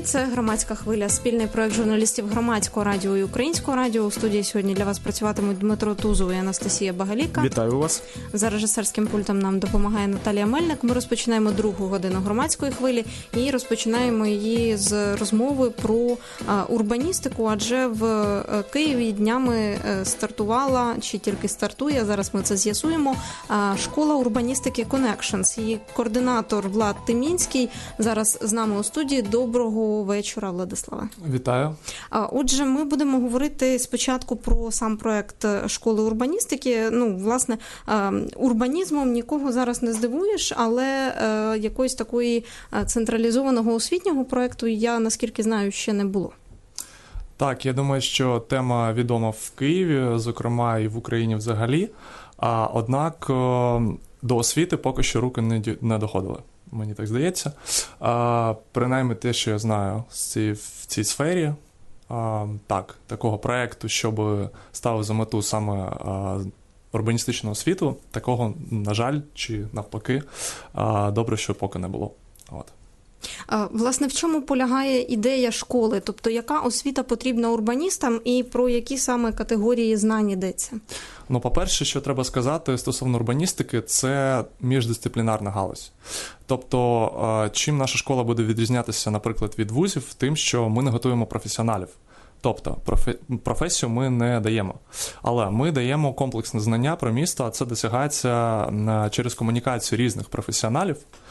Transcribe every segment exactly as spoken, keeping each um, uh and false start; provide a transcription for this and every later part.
Це «Громадська хвиля», спільний проект журналістів Громадського радіо і Українського радіо. У студії сьогодні для вас працюватимуть Дмитро Тузов і Анастасія Багаліка. Вітаю вас. За режисерським пультом нам допомагає Наталія Мельник. Ми розпочинаємо другу годину «Громадської хвилі» і розпочинаємо її з розмови про а, урбаністику, адже в а, Києві днями а, стартувала, чи тільки стартує, зараз ми це з'ясуємо, а, школа урбаністики Connections. Її координатор Влад Тимінський зараз з нами у студії. Доброго вечора, Владиславе. Вітаю. Отже, ми будемо говорити спочатку про сам проект школи урбаністики. Ну, власне, урбанізмом нікого зараз не здивуєш, але якоїсь такої централізованого освітнього проекту, я, наскільки знаю, ще не було. Так, я думаю, що тема відома в Києві, зокрема і в Україні взагалі, а однак до освіти поки що руки не доходили. Мені так здається. А, принаймні те, що я знаю в цій сфері, а, так, такого проєкту, щоб ставив за мету саме а, урбаністичну освіту, такого, на жаль, чи навпаки, а, добре, що поки не було. От. Власне, в чому полягає ідея школи? Тобто, яка освіта потрібна урбаністам і про які саме категорії знань йдеться? Ну, по-перше, що треба сказати стосовно урбаністики, це міждисциплінарна галузь. Тобто, чим наша школа буде відрізнятися, наприклад, від вузів? Тим, що ми не готуємо професіоналів. Тобто, професію ми не даємо. Але ми даємо комплексне знання про місто, а це досягається через комунікацію різних професіоналів,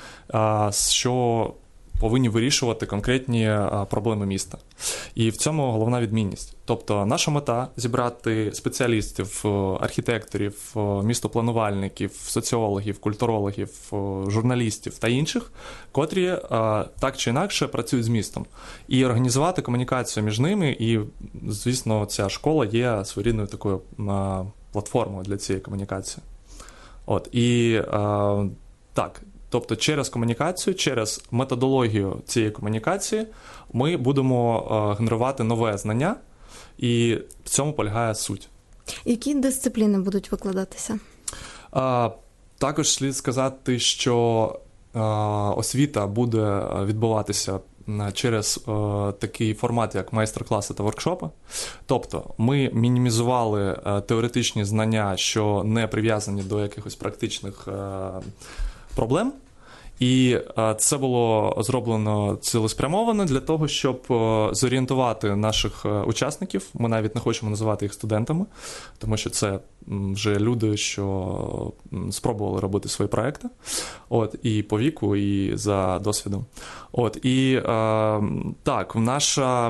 що повинні вирішувати конкретні проблеми міста. І в цьому головна відмінність. Тобто наша мета – зібрати спеціалістів, архітекторів, містопланувальників, соціологів, культурологів, журналістів та інших, котрі так чи інакше працюють з містом. І організувати комунікацію між ними, і, звісно, ця школа є своєрідною такою платформою для цієї комунікації. От, і так, тобто через комунікацію, через методологію цієї комунікації ми будемо генерувати нове знання, і в цьому полягає суть. Які дисципліни будуть викладатися? А, також слід сказати, що а, освіта буде відбуватися через а, такий формат, як майстер-класи та воркшопи. Тобто ми мінімізували а, теоретичні знання, що не прив'язані до якихось практичних а, проблем. І це було зроблено цілеспрямовано для того, щоб зорієнтувати наших учасників. Ми навіть не хочемо називати їх студентами, тому що це вже люди, що спробували робити свої проекти. От, і по віку, і за досвідом. От, і так, наша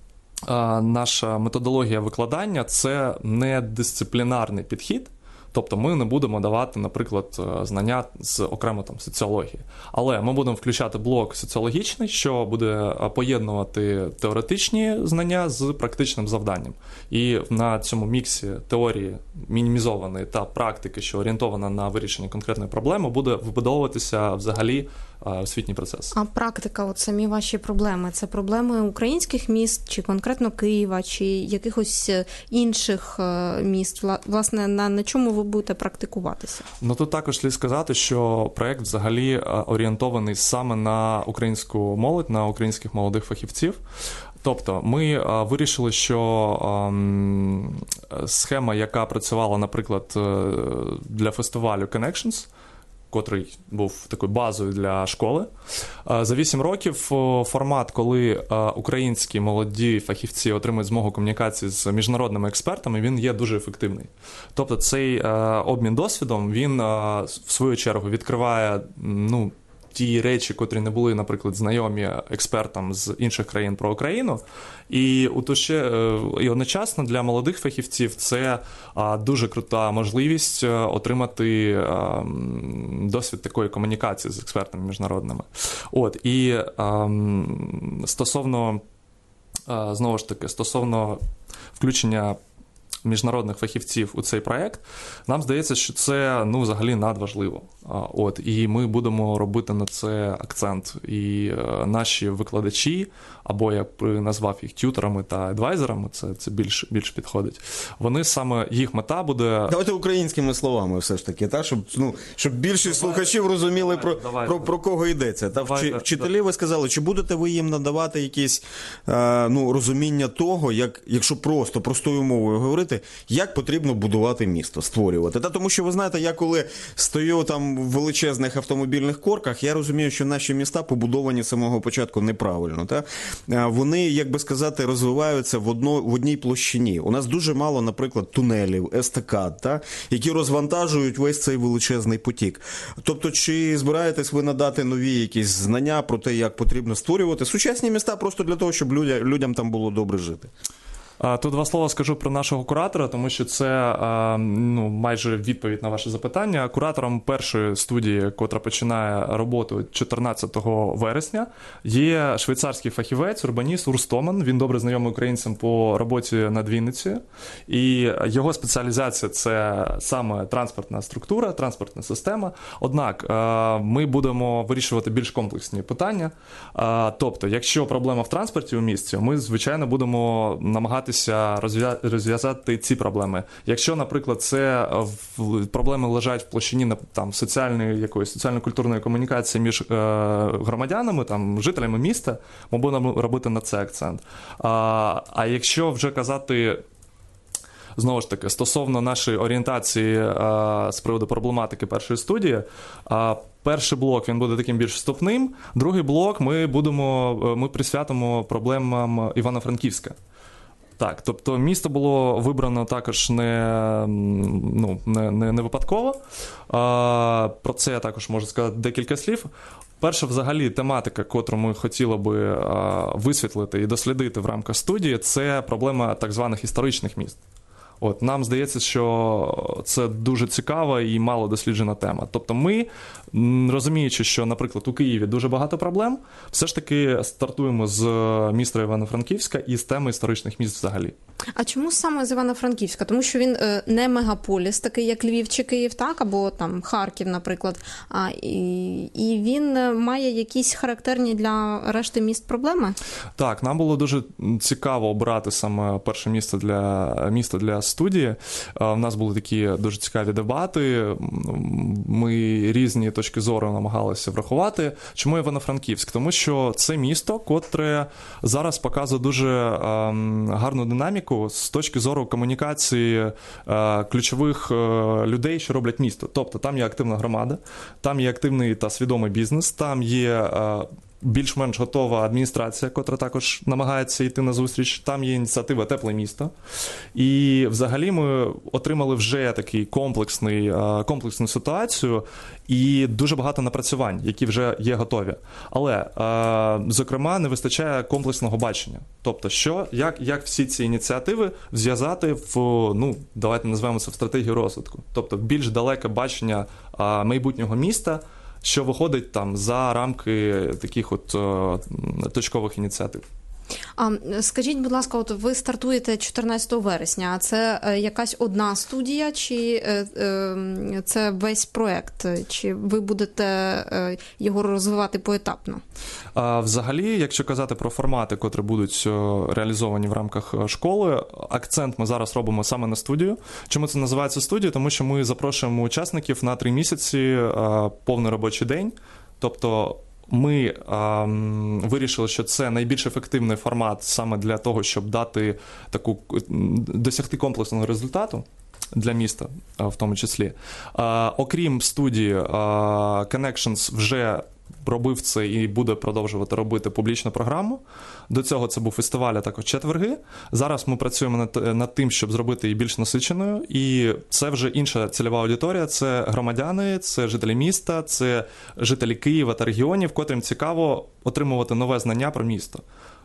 наша методологія викладання – це не дисциплінарний підхід. Тобто ми не будемо давати, наприклад, знання з окремо там соціології. Але ми будемо включати блок соціологічний, що буде поєднувати теоретичні знання з практичним завданням. І на цьому міксі теорії мінімізованої та практики, що орієнтована на вирішення конкретної проблеми, буде вибудовуватися взагалі освітній процес. А практика, от самі ваші проблеми, це проблеми українських міст, чи конкретно Києва, чи якихось інших міст? Власне, на, на чому ви будете практикуватися? Ну, тут також слід сказати, що проєкт взагалі орієнтований саме на українську молодь, на українських молодих фахівців. Тобто ми а, вирішили, що а, схема, яка працювала, наприклад, для фестивалю Connections, котрий був такою базою для школи. За вісім років формат, коли українські молоді фахівці отримують змогу комунікації з міжнародними експертами, він є дуже ефективний. Тобто цей обмін досвідом, він в свою чергу відкриває, ну, ті речі, котрі не були, наприклад, знайомі експертам з інших країн про Україну. І, і одночасно для молодих фахівців це дуже крута можливість отримати досвід такої комунікації з експертами міжнародними. От, і стосовно, знову ж таки, стосовно включення міжнародних фахівців у цей проєкт, нам здається, що це, ну, взагалі надважливо. От, і ми будемо робити на це акцент. І е, наші викладачі, або я б назвав їх тюторами та адвайзерами, це, це більш, більш підходить, вони саме, їх мета буде... Давайте українськими словами все ж таки, та? Щоб, ну, щоб більшість слухачів розуміли, про, про, про кого йдеться. Та? Вчи, вчителі, ви сказали, чи будете ви їм надавати якісь е, ну, розуміння того, як, якщо просто, простою мовою говорити, як потрібно будувати місто, створювати. Та? Тому що, ви знаєте, я коли стою там в величезних автомобільних корках, я розумію, що наші міста побудовані з самого початку неправильно. Та? Вони, як би сказати, розвиваються в, одно, в одній площині. У нас дуже мало, наприклад, тунелів, естакад, та? Які розвантажують весь цей величезний потік. Тобто, чи збираєтесь ви надати нові якісь знання про те, як потрібно створювати сучасні міста просто для того, щоб людям, людям там було добре жити? Тут два слова скажу про нашого куратора, тому що це ну, майже відповідь на ваше запитання. Куратором першої студії, котра починає роботу чотирнадцятого вересня, є швейцарський фахівець, урбаніст Урс Томан. Він добре знайомий українцям по роботі над Вінницею. І його спеціалізація – це саме транспортна структура, транспортна система. Однак ми будемо вирішувати більш комплексні питання. Тобто, якщо проблема в транспорті у місті, ми, звичайно, будемо намагатися розв'язати ці проблеми. Якщо, наприклад, це проблеми лежать в площині там, соціальної, якоїсь соціально-культурної комунікації між е, громадянами, там, жителями міста, ми будемо робити на це акцент. А, а якщо вже казати, знову ж таки, стосовно нашої орієнтації а, з приводу проблематики першої студії, а, перший блок, він буде таким більш вступним, другий блок ми будемо, ми присвятимо проблемам Івано-Франківська. Так, тобто місто було вибрано також не, ну, не, не, не випадково. А, про це я також можу сказати декілька слів. Перша взагалі тематика, котру ми хотіли би а, висвітлити і дослідити в рамках студії, це проблема так званих історичних міст. От, нам здається, що це дуже цікава і мало досліджена тема. Тобто ми, розуміючи, що, наприклад, у Києві дуже багато проблем, все ж таки стартуємо з міста Івано-Франківська і з теми історичних міст взагалі. А чому саме з Івано-Франківська? Тому що він е, не мегаполіс, такий як Львів чи Київ, так, або там Харків, наприклад, а, і, і він має якісь характерні для решти міст проблеми? Так, нам було дуже цікаво обрати саме перше місто для, місто для студії. У нас були такі дуже цікаві дебати, ми різні точки зору намагалися врахувати. Чому Івано-Франківськ? Тому що це місто, котре зараз показує дуже ем, гарну динаміку з точки зору комунікації е, ключових е, людей, що роблять місто. Тобто там є активна громада, там є активний та свідомий бізнес, там є е, більш-менш готова адміністрація, котра також намагається йти на зустріч, там є ініціатива «Тепле місто». І взагалі ми отримали вже такий комплексний, е, комплексну ситуацію і дуже багато напрацювань, які вже є готові. Але, е, зокрема, не вистачає комплексного бачення. Тобто, що, як, як всі ці ініціативи зв'язати в, ну, давайте назвемо це в стратегію розвитку. Тобто, більш далеке бачення е, майбутнього міста, що виходить там за рамки таких от е, точкових ініціатив. А скажіть, будь ласка, от ви стартуєте чотирнадцятого вересня, а це якась одна студія, чи це весь проект, чи ви будете його розвивати поетапно? А, взагалі, якщо казати про формати, котрі будуть реалізовані в рамках школи, акцент ми зараз робимо саме на студію. Чому це називається студія? Тому що ми запрошуємо учасників на три місяці повний робочий день, тобто ми а, вирішили, що це найбільш ефективний формат саме для того, щоб дати таку, досягти комплексного результату для міста, в тому числі. А, окрім студії, а, Connections вже робив це і буде продовжувати робити публічну програму. До цього це був фестиваль, а також четверги. Зараз ми працюємо над, над тим, щоб зробити її більш насиченою. І це вже інша цільова аудиторія. Це громадяни, це жителі міста, це жителі Києва та регіонів, котрим цікаво отримувати нове знання про місто.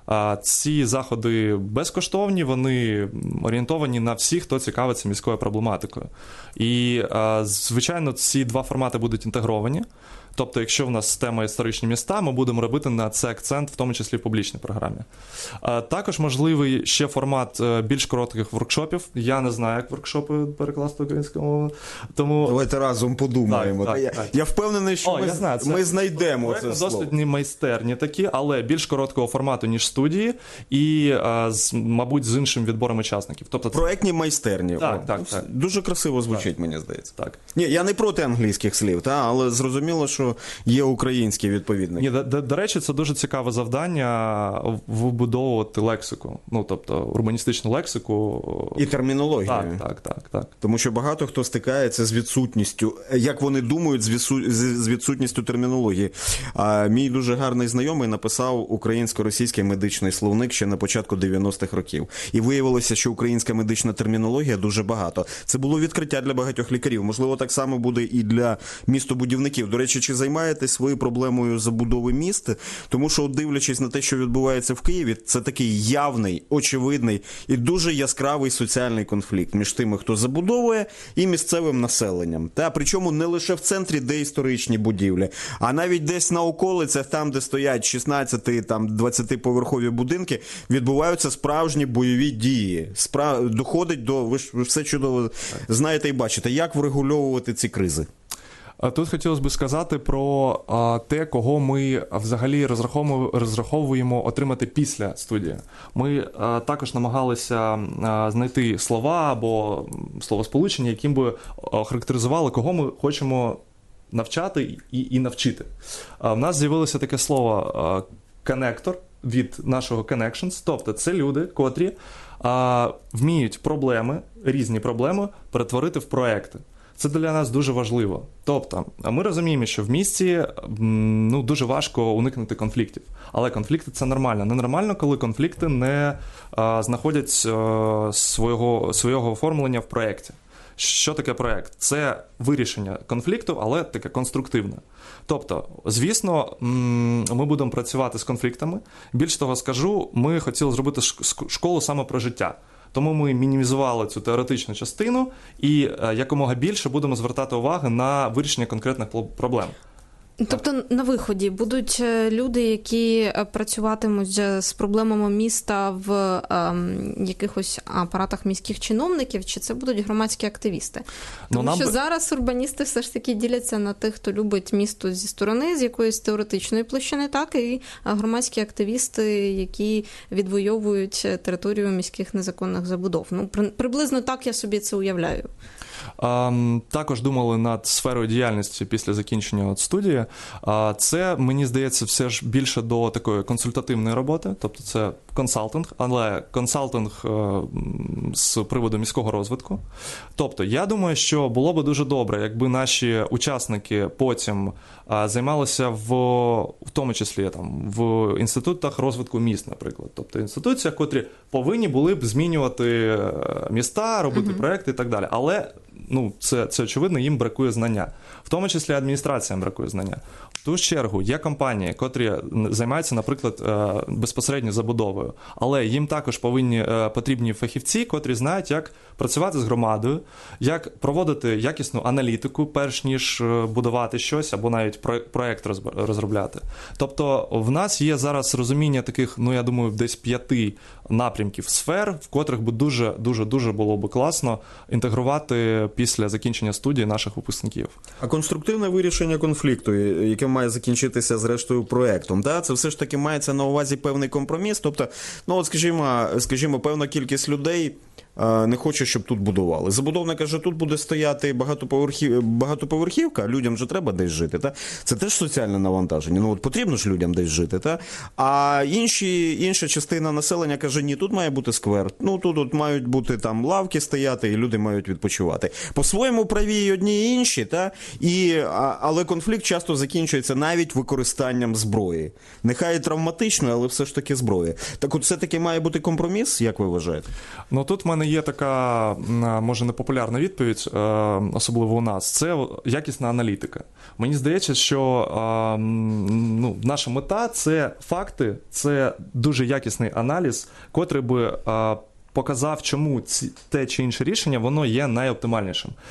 Ці заходи безкоштовні, вони орієнтовані на всіх, хто цікавиться міською проблематикою. І, звичайно, ці два формати будуть інтегровані. Тобто, якщо в нас тема історичні міста, ми будемо робити на це акцент, в тому числі в публічній програмі. Також можливий ще формат більш коротких воркшопів. Я не знаю, як воркшопи перекласти українською мовою. Тому... Давайте разом подумаємо. Так, так, я, так. я впевнений, що О, ми, я знаю, це, ми знайдемо це, це це слово. Досить майстерні такі, але більш короткого формату, ніж студії, і, з, мабуть, з іншим відбором учасників. Тобто, це... Проектні майстерні. Так, О, так, так. Дуже красиво звучить, так. мені здається. Так. Ні, я не проти англійських слів, та, але зрозуміло, що є українські відповідники. Ні, до, до, до речі, це дуже цікаве завдання вибудовувати лексику. Ну, тобто, урбаністичну лексику. І термінологію. Так, так, так, так. Тому що багато хто стикається з відсутністю, як вони думають, з відсутністю термінології. А мій дуже гарний знайомий написав українсько-російський медичний словник ще на початку дев'яностих років. І виявилося, що українська медична термінологія дуже багато. Це було відкриття для багатьох лікарів. Можливо, так само буде і для містобудівників. До речі, чи займаєтесь ви проблемою забудови міст? Тому що, дивлячись на те, що відбувається в Києві, це такий явний, очевидний і дуже яскравий соціальний конфлікт між тими, хто забудовує, і місцевим населенням. Та, причому не лише в центрі, де історичні будівлі, а навіть десь на околицях, там, де стоять шістнадцяти-двадцятиповерхові будинки, відбуваються справжні бойові дії. Справ... Доходить до... Ви ж ви все чудово знаєте і бачите. Як врегульовувати ці кризи? Тут хотілося б сказати про а, те, кого ми взагалі розраховуємо, розраховуємо отримати після студії. Ми а, також намагалися а, знайти слова або словосполучення, яким би охарактеризували, кого ми хочемо навчати і, і навчити. А, в нас з'явилося таке слово «коннектор» від нашого «connections», тобто це люди, котрі а, вміють проблеми, різні проблеми перетворити в проекти. Це для нас дуже важливо. Тобто, ми розуміємо, що в місті ну, дуже важко уникнути конфліктів. Але конфлікти – це нормально. Ненормально, коли конфлікти не а, знаходять а, свого, свого оформлення в проєкті. Що таке проєкт? Це вирішення конфлікту, але таке конструктивне. Тобто, звісно, ми будемо працювати з конфліктами. Більш того скажу, ми хотіли зробити школу саме про життя. Тому ми мінімізували цю теоретичну частину і якомога більше будемо звертати увагу на вирішення конкретних проблем. Тобто на виході будуть люди, які працюватимуть з проблемами міста в ем, якихось апаратах міських чиновників, чи це будуть громадські активісти? Тому ну, нам... що зараз урбаністи все ж таки діляться на тих, хто любить місто зі сторони, з якоїсь теоретичної площини, так, і громадські активісти, які відвоюють територію міських незаконних забудов. Ну, при, приблизно так я собі це уявляю. Також думали над сферою діяльності після закінчення от студії. Це, мені здається, все ж більше до такої консультативної роботи, тобто це консалтинг, але консалтинг з приводу міського розвитку. Тобто, я думаю, що було би дуже добре, якби наші учасники потім займалися в, в тому числі там, в інститутах розвитку міст, наприклад. Тобто інституціях, котрі повинні були б змінювати міста, робити uh-huh. проекти і так далі. Але ну, це, це очевидно, їм бракує знання. В тому числі адміністраціям бракує знання. В ту ж чергу є компанії, котрі займаються, наприклад, безпосередньо забудовою, але їм також повинні, потрібні фахівці, котрі знають, як працювати з громадою, як проводити якісну аналітику, перш ніж будувати щось, або навіть проєкт розробляти. Тобто в нас є зараз розуміння таких, ну я думаю, десь п'яти напрямків сфер, в котрих би дуже-дуже-дуже було б класно інтегрувати після закінчення студії наших випускників. А конструктивне вирішення конфлікту, яке має закінчитися зрештою проєктом, да? Це все ж таки мається на увазі певний компроміс, тобто, ну от скажімо, скажімо, певна кількість людей не хоче, щоб тут будували. Забудовник каже, тут буде стояти багатоповерхів... багатоповерхівка, людям же треба десь жити. Та? Це теж соціальне навантаження. Ну от потрібно ж людям десь жити. Та? А інші, інша частина населення каже, ні, тут має бути сквер. Ну тут от мають бути там лавки стояти, і люди мають відпочивати. По-своєму праві і одні, і інші, та? І, а, але конфлікт часто закінчується навіть використанням зброї. Нехай і травматично, але все ж таки зброї. Так от все-таки має бути компроміс, як ви вважаєте? Ну тут в мене є така, може, непопулярна відповідь, особливо у нас, це якісна аналітика. Мені здається, що ну, наша мета – це факти, це дуже якісний аналіз, котрий би показав, чому ці, те чи інше рішення, воно є найоптимальнішим.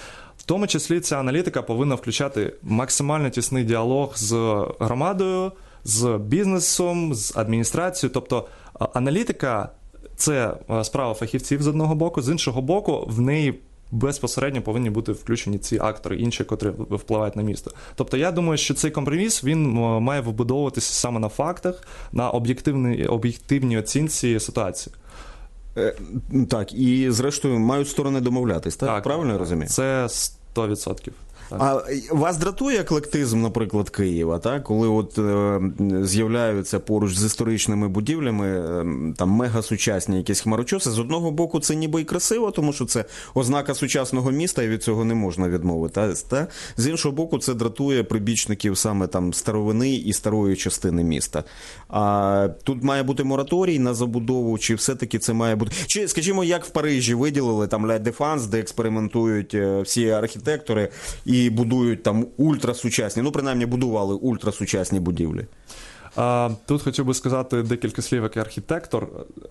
тому числі ця аналітика повинна включати максимально тісний діалог з громадою, з бізнесом, з адміністрацією. Тобто аналітика – це справа фахівців з одного боку, з іншого боку в неї безпосередньо повинні бути включені ці актори, інші, котрі впливають на місто. Тобто я думаю, що цей компроміс, він має вибудовуватися саме на фактах, на об'єктивній, об'єктивній оцінці ситуації. Так, і зрештою мають сторони домовлятись, так? Так, правильно я розумію? Це сто відсотків. Так. А вас дратує еклектизм, наприклад, Києва, так? Коли от е, з'являються поруч з історичними будівлями е, там мегасучасні якісь хмарочоси? З одного боку це ніби і красиво, тому що це ознака сучасного міста і від цього не можна відмовити. Та? З іншого боку, це дратує прибічників саме там старовини і старої частини міста. А тут має бути мораторій на забудову, чи все-таки це має бути... Чи, скажімо, як в Парижі виділили там Ля Дефанс, де експериментують всі архітектори і і будують там ультрасучасні, ну, принаймні, будували ультрасучасні будівлі. Тут хотів би сказати декілька слів, як архітектор.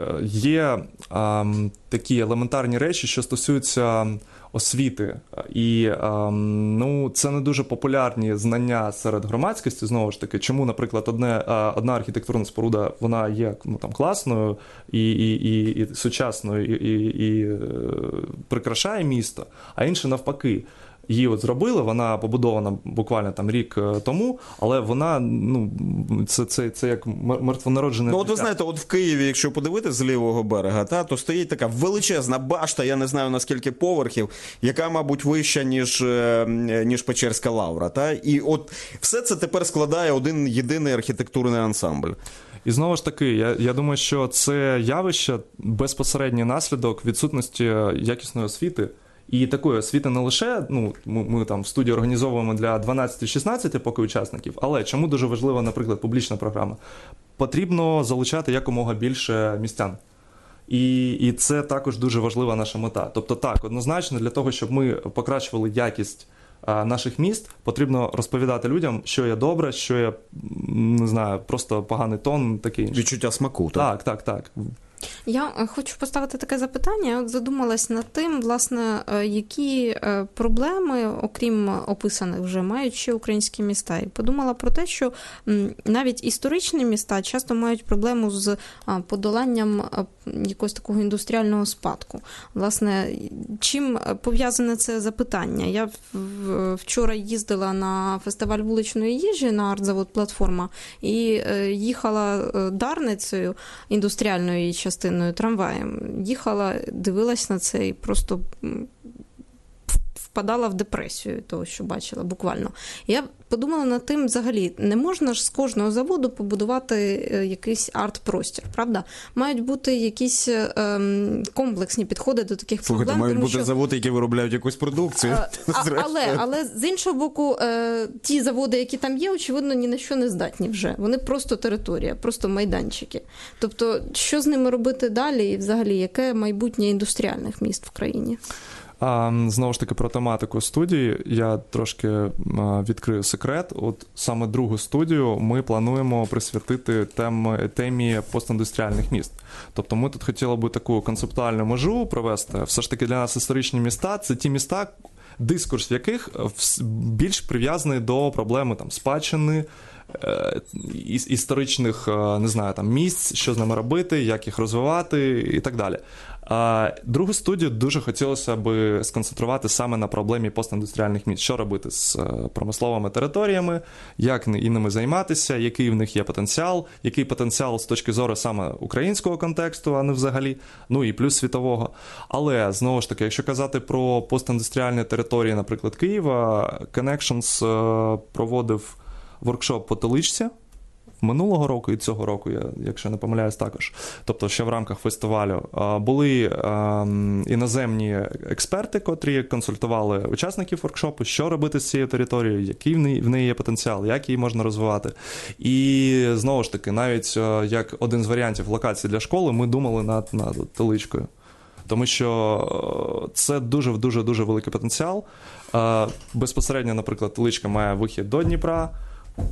Є а, такі елементарні речі, що стосуються освіти. І а, ну, це не дуже популярні знання серед громадськості, знову ж таки. Чому, наприклад, одне, одна архітектурна споруда, вона є ну, там, класною і, і, і, і сучасною, і, і, і прикрашає місто, а інша навпаки. Її от зробили, вона побудована буквально там рік тому, але вона, ну, це, це, це як мертвонароджене. Ну, от ви знаєте, от в Києві, якщо подивитися з лівого берега, та, то стоїть така величезна башта, я не знаю наскільки поверхів, яка, мабуть, вища, ніж, ніж Печерська лавра. Та? І от все це тепер складає один єдиний архітектурний ансамбль. І знову ж таки, я, я думаю, що це явище безпосередній наслідок відсутності якісної освіти. І такої освіти не лише, ну, ми, ми там в студії організовуємо для дванадцяти-шістнадцяти поки учасників, але чому дуже важлива, наприклад, публічна програма? Потрібно залучати якомога більше містян. І, і це також дуже важлива наша мета. Тобто так, однозначно для того, щоб ми покращували якість а, наших міст, потрібно розповідати людям, що є добре, що є, не знаю, просто поганий тон, таке інше. Відчуття смаку, так? Так, так, так. Я хочу поставити таке запитання. Я от задумалась над тим, власне, які проблеми, окрім описаних вже, мають ще українські міста. І подумала про те, що навіть історичні міста часто мають проблему з подоланням якогось такого індустріального спадку. Власне, чим пов'язане це запитання? Я вчора їздила на фестиваль вуличної їжі на артзавод «Платформа» і їхала Дарницею, індустріальною її частиною, трамваєм. Їхала, дивилась на це і просто впадала в депресію того, що бачила, буквально. Я подумала над тим, взагалі, не можна ж з кожного заводу побудувати якийсь арт-простір, правда? Мають бути якісь ем, комплексні підходи до таких Слухайте, проблем. мають тому, бути що... заводи, які виробляють якусь продукцію. А, а, але, але, з іншого боку, е, ті заводи, які там є, очевидно, ні на що не здатні вже. Вони просто територія, просто майданчики. Тобто, що з ними робити далі і, взагалі, яке майбутнє індустріальних міст в країні? А, знову ж таки, про тематику студії я трошки а, відкрию секрет. От саме другу студію ми плануємо присвятити тем, темі постіндустріальних міст. Тобто ми тут хотіли би таку концептуальну межу провести. Все ж таки для нас історичні міста – це ті міста, дискурс в яких більш прив'язаний до проблеми там, спадщини, історичних, не знаю, там, місць, що з ними робити, як їх розвивати і так далі. А другу студію дуже хотілося б сконцентрувати саме на проблемі постіндустріальних міст. Що робити з промисловими територіями, як ними займатися, який в них є потенціал, який потенціал з точки зору саме українського контексту, а не взагалі, ну і плюс світового. Але, знову ж таки, якщо казати про постіндустріальні території, наприклад, Києва, Connections проводив воркшоп по Теличці минулого року і цього року, я, якщо не помиляюсь, також. Тобто ще в рамках фестивалю. Були іноземні експерти, котрі консультували учасників воркшопу, що робити з цією територією, який в неї є потенціал, як її можна розвивати. І, знову ж таки, навіть як один з варіантів локації для школи, ми думали над, над Теличкою. Тому що це дуже-дуже-дуже великий потенціал. Безпосередньо, наприклад, Теличка має вихід до Дніпра.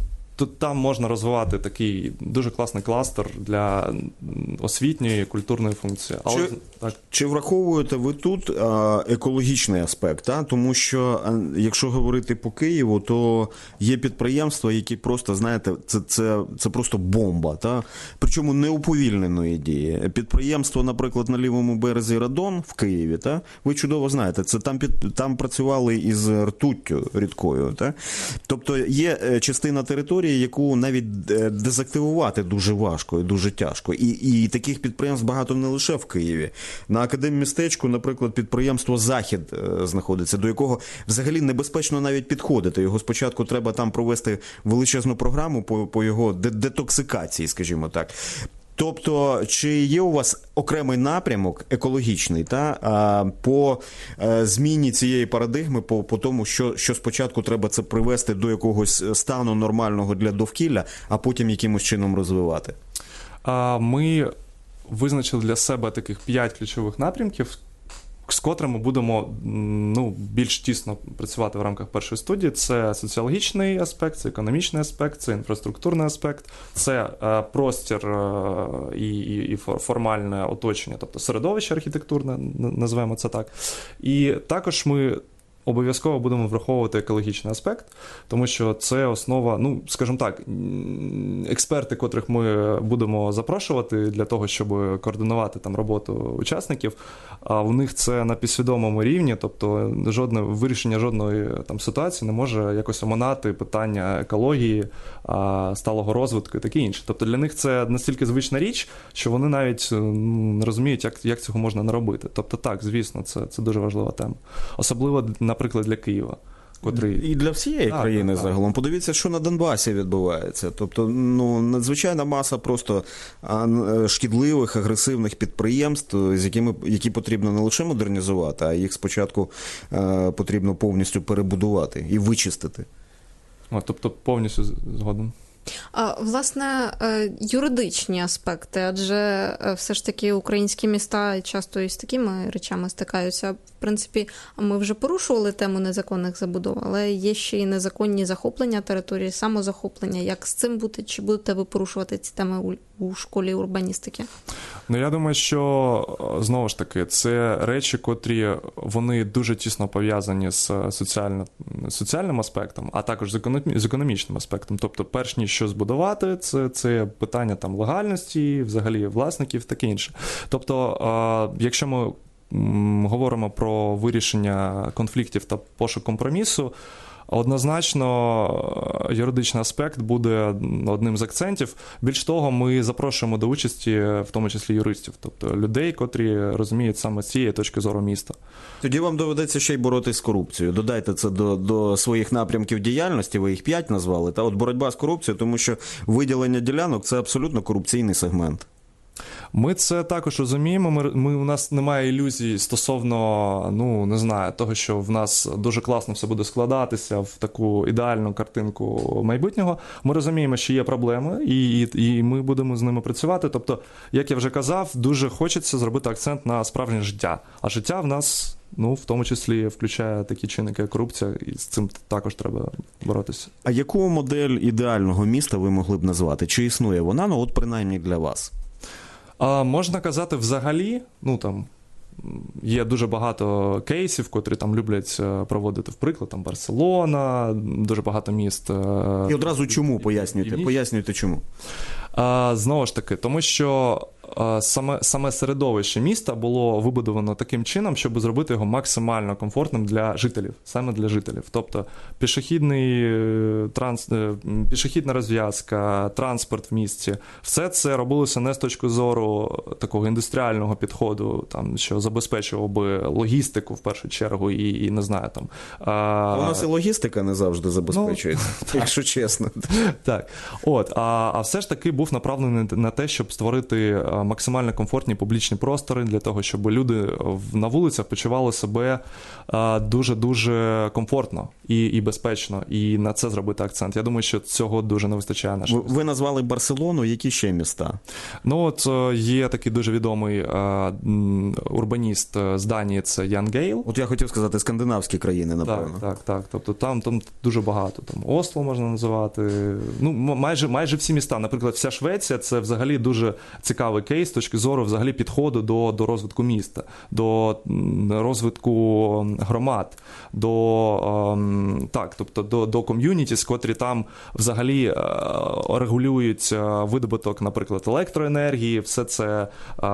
тут там можна розвивати такий дуже класний кластер для освітньої, культурної функції. Але, чи, так. чи враховуєте ви тут а, екологічний аспект? А? Тому що, а, якщо говорити по Києву, то є підприємства, які просто, знаєте, це, це, це просто бомба. Та? Причому не уповільненої дії. Підприємство, наприклад, на лівому березі Радон в Києві, та? Ви чудово знаєте, це там, під, там працювали із ртуттю рідкою. Та? Тобто є частина території, яку навіть дезактивувати дуже важко і дуже тяжко. І, і таких підприємств багато не лише в Києві. На Академмістечку, наприклад, підприємство «Захід» знаходиться, до якого взагалі небезпечно навіть підходити. Його спочатку треба там провести величезну програму по, по його детоксикації, скажімо так. Тобто, чи є у вас окремий напрямок екологічний та, по зміні цієї парадигми, по, по тому, що, що спочатку треба це привести до якогось стану нормального для довкілля, а потім якимось чином розвивати? Ми визначили для себе таких п'ять ключових напрямків, з котрими будемо ну, більш тісно працювати в рамках першої студії. Це соціологічний аспект, це економічний аспект, це інфраструктурний аспект, це е, простір е, і, і, і формальне оточення, тобто середовище архітектурне, назвемо це так. І також ми обов'язково будемо враховувати екологічний аспект, тому що це основа, ну, скажімо так, експерти, котрих ми будемо запрошувати для того, щоб координувати там роботу учасників, а у них це на підсвідомому рівні, тобто жодне вирішення жодної там ситуації не може якось оминати питання екології, сталого розвитку і таке інше. Тобто для них це настільки звична річ, що вони навіть не розуміють, як, як цього можна наробити. Тобто так, звісно, це, це дуже важлива тема. Особливо, наприклад, для Києва. Котрий... І для всієї так, країни так, загалом. Подивіться, що на Донбасі відбувається. Тобто, ну, надзвичайна маса просто шкідливих, агресивних підприємств, з якими, які потрібно не лише модернізувати, а їх спочатку е, потрібно повністю перебудувати і вичистити. О, тобто повністю згоден. Власне, юридичні аспекти, адже все ж таки українські міста часто із такими речами стикаються. В принципі, ми вже порушували тему незаконних забудов, але є ще й незаконні захоплення території, самозахоплення. Як з цим бути? Чи будете ви порушувати ці теми у, у школі урбаністики? Ну, я думаю, що, знову ж таки, це речі, котрі, вони дуже тісно пов'язані з соціально, соціальним аспектом, а також з, економі, з економічним аспектом. Тобто, перш ніж що збудувати, це, це питання там легальності, взагалі власників, таке інше. Тобто, якщо ми говоримо про вирішення конфліктів та пошук компромісу, однозначно юридичний аспект буде одним з акцентів. Більш того, ми запрошуємо до участі в тому числі юристів, тобто людей, котрі розуміють саме з цієї точки зору міста. Тоді вам доведеться ще й боротися з корупцією. Додайте це до, до своїх напрямків діяльності, ви їх п'ять назвали, та от боротьба з корупцією, тому що виділення ділянок – це абсолютно корупційний сегмент. Ми це також розуміємо, ми, ми, у нас немає ілюзій стосовно, ну, не знаю, того, що в нас дуже класно все буде складатися в таку ідеальну картинку майбутнього. Ми розуміємо, що є проблеми, і, і, і ми будемо з ними працювати. Тобто, як я вже казав, дуже хочеться зробити акцент на справжнє життя. А життя в нас, ну, в тому числі, включає такі чинники, як корупція, і з цим також треба боротися. А яку модель ідеального міста ви могли б назвати? Чи існує вона, ну, от принаймні для вас? А, можна казати, взагалі, ну, там, є дуже багато кейсів, котрі там люблять проводити в приклад, там Барселона, дуже багато міст. І одразу чому пояснюєте? Пояснюєте чому? А, знову ж таки, тому що саме, саме середовище міста було вибудовано таким чином, щоб зробити його максимально комфортним для жителів, саме для жителів. Тобто пішохідний, транс, пішохідна розв'язка, транспорт в місті, все це робилося не з точки зору такого індустріального підходу, там, що забезпечував би логістику в першу чергу і, і не знаю, там. А... У нас і логістика не завжди забезпечується, ну, якщо чесно. Так, от, а, а все ж таки був направлений на те, щоб створити максимально комфортні публічні простори для того, щоб люди на вулицях почували себе дуже-дуже комфортно і, і безпечно, і на це зробити акцент. Я думаю, що цього дуже не вистачає нашим. Ви, ви назвали Барселону, які ще міста? Ну, от є такий дуже відомий е, урбаніст з Данії, це Ян Гейл. От я хотів сказати, скандинавські країни, напевно. Так, так, так. Тобто там, там дуже багато. Там Осло можна називати. Ну, майже, майже всі міста. Наприклад, вся Швеція – це взагалі дуже цікавий кейс з точки зору взагалі підходу до, до розвитку міста, до розвитку громад, до, так, тобто до, до ком'юнітіс, котрі там взагалі регулюють видобуток, наприклад, електроенергії. Все це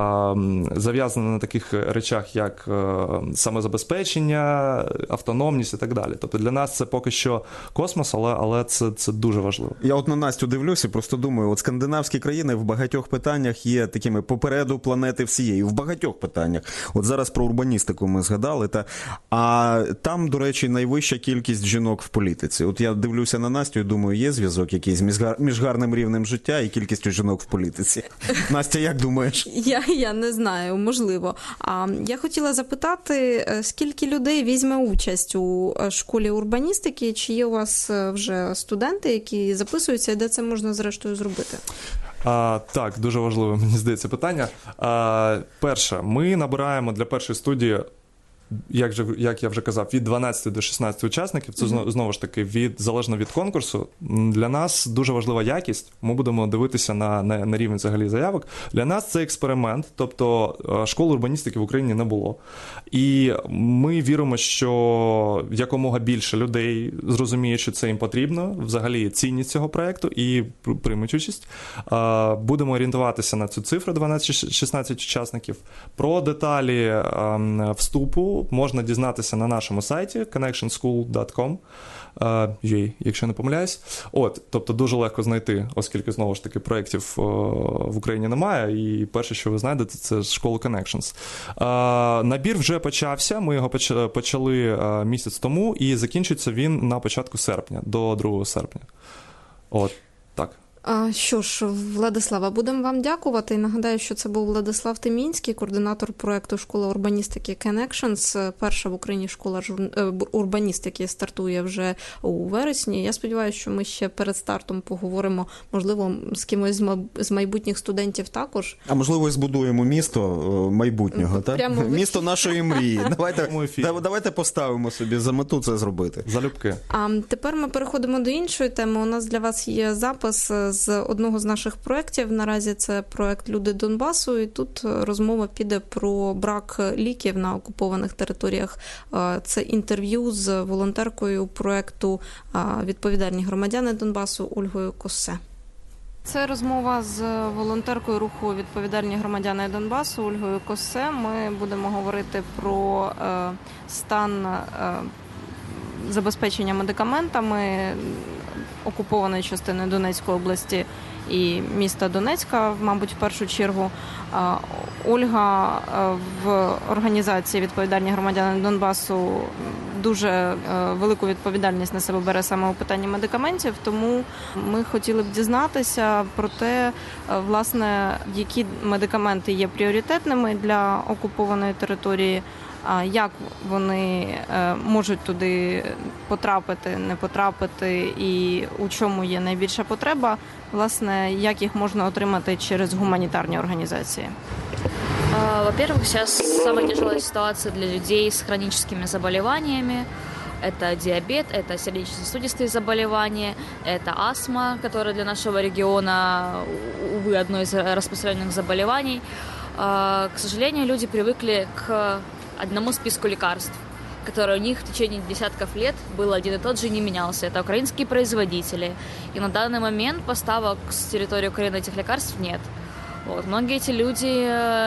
зав'язано на таких речах, як самозабезпечення, автономність і так далі. Тобто для нас це поки що космос, але, але це, це дуже важливо. Я от на Настю дивлюся і просто думаю, от скандинавські країни в багатьох питаннях є такими попереду планети всієї, в багатьох питаннях. От зараз про урбаністику ми згадали, та, а там, до речі, найвища кількість жінок в політиці. От я дивлюся на Настю і думаю, є зв'язок якийсь між гарним рівнем життя і кількістю жінок в політиці? Настя, як думаєш? Я, я не знаю, можливо. А я хотіла запитати, скільки людей візьме участь у школі урбаністики? Чи є у вас вже студенти, які записуються, і де це можна зрештою зробити? А, так, дуже важливе, мені здається, питання. А, перше, ми набираємо для першої студії, як, же, як я вже казав, від дванадцяти до шістнадцяти учасників. Це, mm-hmm. знову ж таки, від, залежно від конкурсу. Для нас дуже важлива якість. Ми будемо дивитися на, на, на рівень взагалі заявок. Для нас це експеримент, тобто школи урбаністики в Україні не було. І ми віримо, що якомога більше людей зрозуміє, що це їм потрібно, взагалі цінність цього проєкту і приймуть участь. Будемо орієнтуватися на цю цифру дванадцять-шістнадцять учасників. Про деталі вступу можна дізнатися на нашому сайті connection school dot com, uh, якщо не помиляюсь. От, тобто дуже легко знайти, оскільки, знову ж таки, проєктів uh, в Україні немає, і перше, що ви знайдете, це школу Connections. Uh, набір вже почався, ми його почали uh, місяць тому, і закінчиться він на початку серпня, до другого серпня. От, так. Що ж, Владислава, будемо вам дякувати. І нагадаю, що це був Владислав Тимінський, координатор проєкту «Школа урбаністики Connections». Перша в Україні школа урбаністики стартує вже у вересні. Я сподіваюся, що ми ще перед стартом поговоримо, можливо, з кимось з майбутніх студентів також. А можливо, і збудуємо місто майбутнього, так? Місто нашої мрії. Давайте, давайте поставимо собі за мету це зробити. Залюбки. А тепер ми переходимо до іншої теми. У нас для вас є запис з одного з наших проєктів. Наразі це проєкт «Люди Донбасу», і тут розмова піде про брак ліків на окупованих територіях. Це інтерв'ю з волонтеркою проєкту «Відповідальні громадяни Донбасу» Ольгою Косе. Це розмова з волонтеркою руху «Відповідальні громадяни Донбасу» Ольгою Косе. Ми будемо говорити про стан забезпечення медикаментами окупованої частини Донецької області і міста Донецька, мабуть, в першу чергу. Ольга в організації «Відповідальні громадяни Донбасу» дуже велику відповідальність на себе бере саме у питанні медикаментів, тому ми хотіли б дізнатися про те, власне, які медикаменти є пріоритетними для окупованої території, як вони можуть туди потрапити, не потрапити і у чому є найбільша потреба, власне, як їх можна отримати через гуманітарні організації. Во-первых, сейчас самая тяжелая ситуация для людей с хроническими заболеваниями. Это диабет, это сердечно-сосудистые заболевания, это астма, которая для нашего региона, увы, одно из распространенных заболеваний. К сожалению, люди привыкли к одному списку лекарств, который у них в течение десятков лет был один и тот же, не менялся. Это украинские производители. И на данный момент поставок с территории Украины этих лекарств нет. Вот. Многие эти люди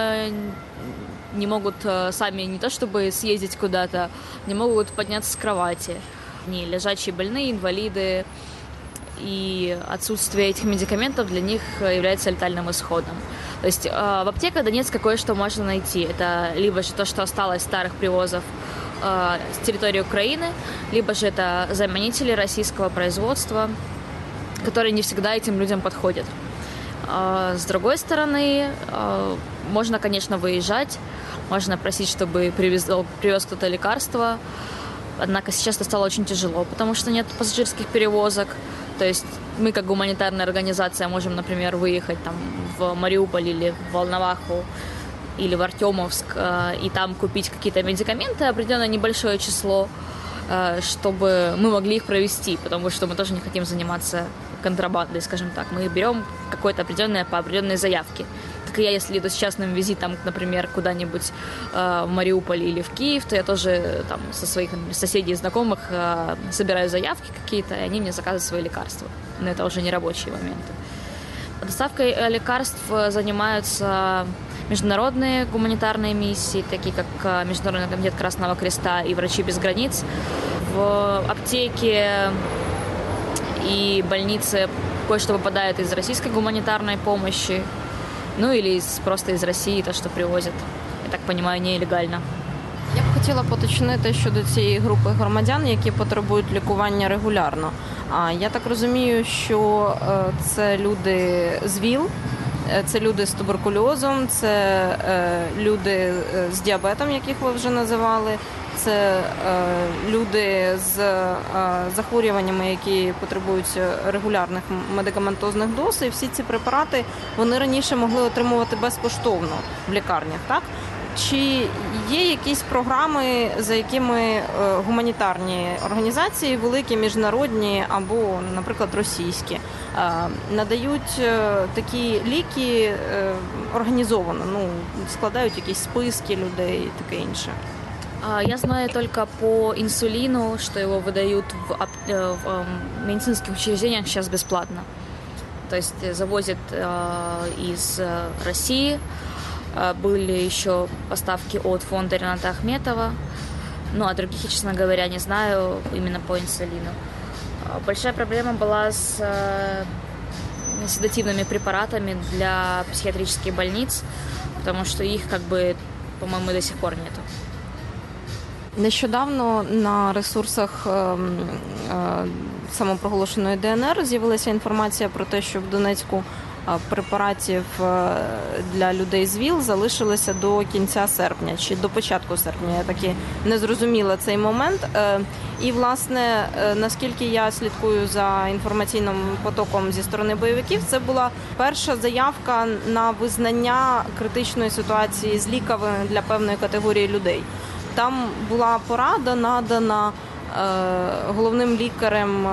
не могут сами не то чтобы съездить куда-то, не могут подняться с кровати. Они лежачие больные, инвалиды. И отсутствие этих медикаментов для них является летальным исходом. То есть в аптеках Донецка кое-что можно найти. Это либо же то, что осталось старых привозов с территории Украины, либо же это заменители российского производства, которые не всегда этим людям подходят. А с другой стороны, можно, конечно, выезжать, можно просить, чтобы привез, привез кто-то лекарства. Однако сейчас это стало очень тяжело, потому что нет пассажирских перевозок. То есть мы, как гуманитарная организация, можем, например, выехать там, в Мариуполь или в Волноваху или в Артемовск и там купить какие-то медикаменты, определенное небольшое число, чтобы мы могли их провести, потому что мы тоже не хотим заниматься контрабандой, скажем так. Мы берем какое-то определенное по определенной заявке. Так и я, если иду с частным визитом, например, куда-нибудь э, в Мариуполь или в Киев, то я тоже там со своих соседей и знакомых э, собираю заявки какие-то, и они мне заказывают свои лекарства. Но это уже не рабочие моменты. Доставкой лекарств занимаются международные гуманитарные миссии, такие как Международный комитет Красного Креста и Врачи без границ. В аптеке и больницы кое-что попадает из российской гуманитарной помощи, ну или из, просто из Росії, те, що привозять, я так розумію, нелегально. Я б хотіла поточнити щодо цієї групи громадян, які потребують лікування регулярно. А я так розумію, що це люди з ВІЛ, це люди з туберкульозом, це люди з діабетом, яких ви вже називали, це люди з захворюваннями, які потребують регулярних медикаментозних доз. І всі ці препарати вони раніше могли отримувати безкоштовно в лікарнях, так? Чи є якісь програми, за якими гуманітарні організації, великі, міжнародні або, наприклад, російські, надають такі ліки організовано, ну, складають якісь списки людей і таке інше? Я знаю только по инсулину, что его выдают в, в медицинских учреждениях сейчас бесплатно. То есть завозят из России. Были еще поставки от фонда Рената Ахметова. Ну, а других, честно говоря, не знаю, именно по инсулину. Большая проблема была с седативными препаратами для психиатрических больниц, потому что их, как бы, по-моему, до сих пор нету. Нещодавно на ресурсах е, е, самопроголошеної ДНР з'явилася інформація про те, що в Донецьку препаратів для людей з ВІЛ залишилося до кінця серпня, чи до початку серпня, я таки не зрозуміла цей момент. І, власне, наскільки я слідкую за інформаційним потоком зі сторони бойовиків, це була перша заявка на визнання критичної ситуації з ліками для певної категорії людей. Там була порада надана головним лікарем